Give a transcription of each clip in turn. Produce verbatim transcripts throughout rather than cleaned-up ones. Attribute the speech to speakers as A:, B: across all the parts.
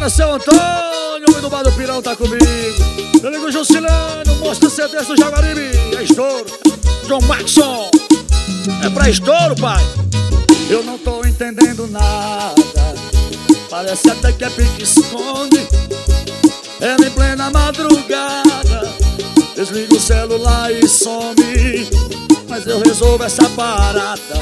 A: Bora, seu Antônio, homem do bar do Pirão tá comigo. Meu amigo Jusilano, mostra o C D do Jaguaribe. É estouro. João Maxson, é pra estouro, pai.
B: Eu não tô entendendo nada, parece até que é pique-esconde. Ela em plena madrugada desliga o celular e some. Mas eu resolvo essa parada,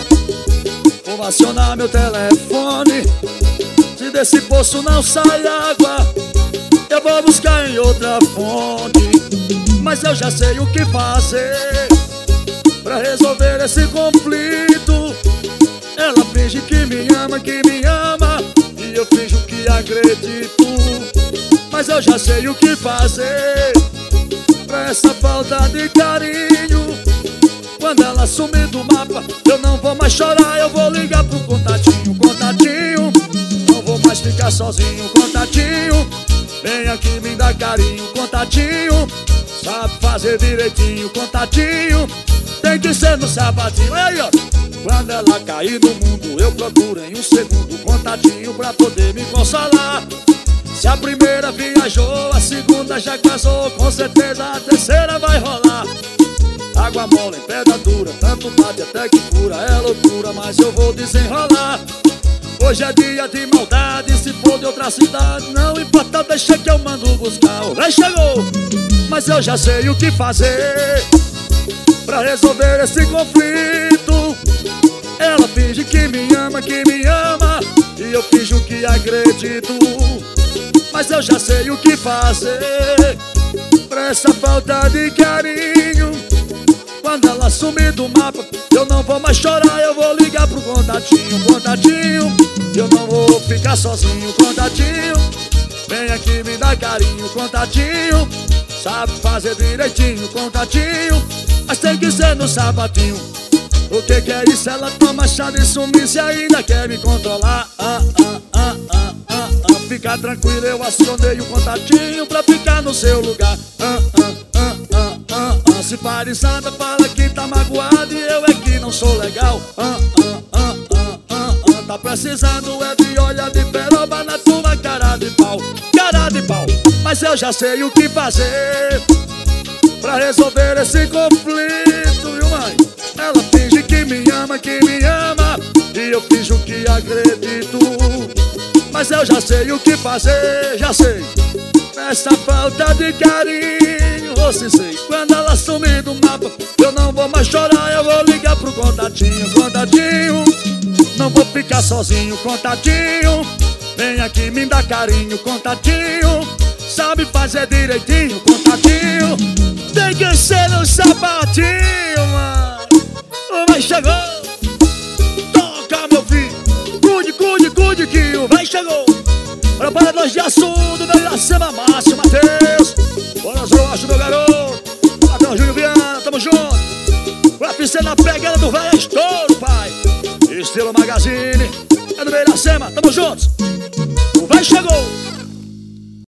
B: vou acionar meu telefone. Se desse poço não sai água, eu vou buscar em outra fonte. Mas eu já sei o que fazer pra resolver esse conflito. Ela finge que me ama, que me ama, e eu finjo que acredito. Mas eu já sei o que fazer pra essa falta de carinho. Quando ela sumir do mapa, eu não vou mais chorar, eu vou ligar pro contatinho, contatinho. Não vou mais ficar sozinho, contatinho. Vem aqui me dar carinho, contatinho. Sabe fazer direitinho, contatinho. Tem que ser no sapatinho, aí ó. Quando ela cair no mundo, eu procuro em um segundo contatinho pra poder me consolar. Se a primeira viajou, a segunda já casou, com certeza a terceira vai rolar. Água mole em pedra dura, tanto bate até que cura. É loucura, mas eu vou desenrolar. Hoje é dia de maldade, se for de outra cidade, não importa, deixa que eu mando buscar. O rei chegou, mas eu já sei o que fazer pra resolver esse conflito. Ela finge que me ama, que me ama, e eu finjo que acredito. Mas eu já sei o que fazer pra essa falta de carinho. Quando ela sumir do mapa, eu não vou mais chorar, eu vou ligar pro contatinho, contatinho. Eu não vou ficar sozinho, contatinho. Vem aqui me dar carinho, contatinho. Sabe fazer direitinho, contatinho. Mas tem que ser no sapatinho. O que que é isso? Ela toma chá de sumiço e ainda quer me controlar. ah, ah, ah, ah, ah, ah. Fica tranquilo, eu acionei o contatinho pra ficar no seu lugar. ah, ah, ah, ah, ah, ah. Se parizada fala que tá magoado e eu é que não sou legal. ah, ah, ah, ah, ah, ah. Tá precisando é de olha de peroba na tua cara de pau, cara de pau. Mas eu já sei o que fazer pra resolver esse conflito, viu, mãe? Ela finge que me ama, que me ama, e eu finjo que acredito. Mas eu já sei o que fazer, já sei. Nessa falta de carinho, você sei. Quando ela sumir do mapa, eu não vou mais chorar, eu vou ligar pro contatinho, contatinho. Não vou ficar sozinho, contatinho. Vem aqui me dar carinho, contatinho. Sabe fazer direitinho, contatinho. Tem que ser no sapatinho, mano. O vai chegou. Toca, meu filho. Cuide, cuide, cuide que o vai chegou. Preparadores de assunto da Iracema Márcio Matheus. Bora, Zoacho, meu garoto. Patrão Júlio Viana, tamo junto. O F C na pegada do velho estouro, pai. Estilo Magazine. É do Iracema, tamo juntos. O vai chegou.